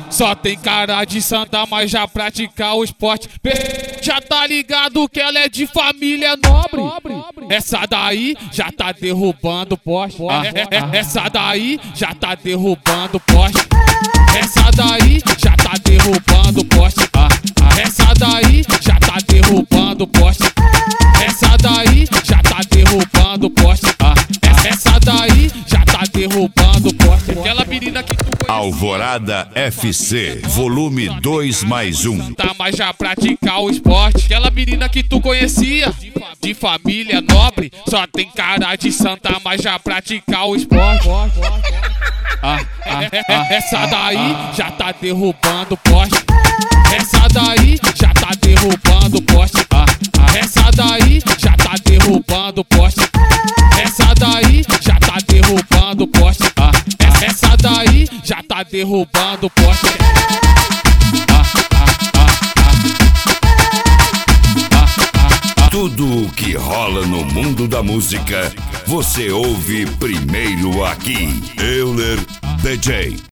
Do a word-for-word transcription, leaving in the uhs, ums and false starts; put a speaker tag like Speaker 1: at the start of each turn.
Speaker 1: só tem cara de santa, mas já pratica o esporte. Já tá ligado que ela é de família nobre. Essa daí já tá derrubando poste. Ah, é, é, essa daí já tá derrubando poste. Essa daí já tá derrubando poste. Ah, ah, essa daí já tá derrubando poste. Essa daí já tá derrubando poste. Ah, essa daí já tá derrubando poste. Aquela menina que tu conhecia.
Speaker 2: Alvorada F C, volume dois mais um.
Speaker 1: Tá, mas já praticar o esporte. Aquela menina que tu conhecia, de família nobre, só tem cara de santa, mas já praticar o esporte. Ah, ah, ah, essa daí já tá derrubando poste. Essa daí já tá derrubando poste. Ah, ah, essa daí já tá derrubando poste. Essa daí já tá derrubando poste. Ah, essa daí já tá derrubando poste.
Speaker 2: Tudo o que rola no mundo da música, você ouve primeiro aqui. Euler D J.